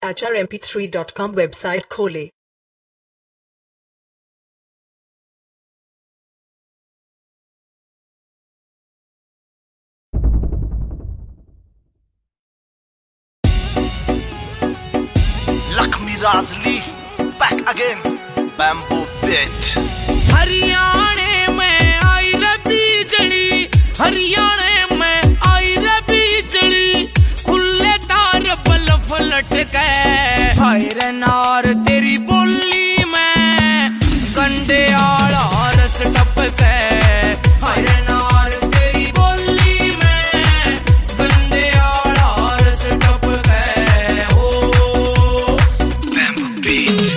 HRMP3.com website खोलें। Lakshmi Razli, back again, Bamboo Beat. हरियाणे में आई रे बिजली, हरियाणे में आई रे बिजली, खुले तार बल्ब लटके, हाय रे नार तेरी बोली में, गंडे आला रस टपके, हाय रे नार तेरी बोली में, गंडे आला रस टपके, हो Bamboo Beat.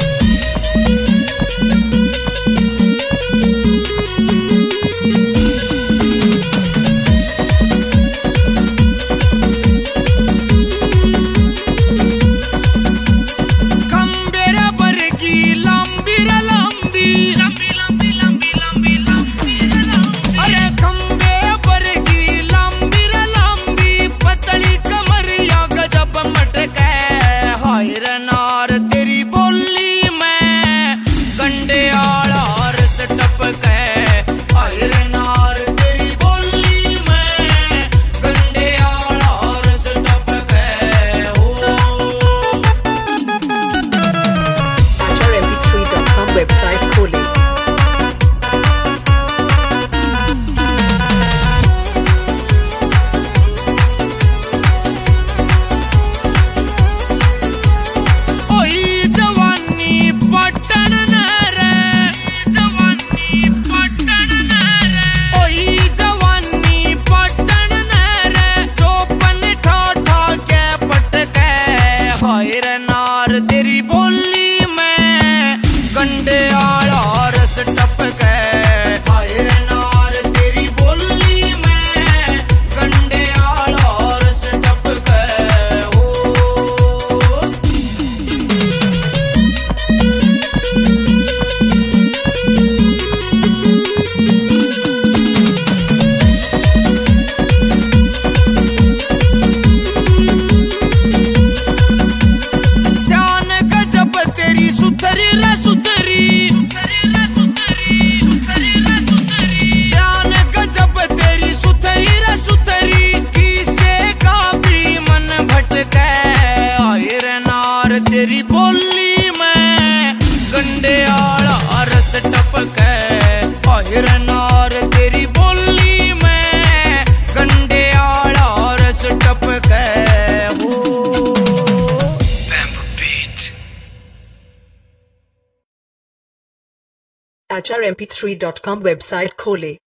वेबसाइट खोलें। तेरी बोली में गंडे आला रस टपके, हाय रे नार तेरी बोली में गंडे आला रस टपके, हो तेरी बोली में गंडे आला रस टपके, हाय रे नार तेरी बोली में गंडे आला रस टपके, हो Bamboo Beat. HRMP3.com वेबसाइट खोलें।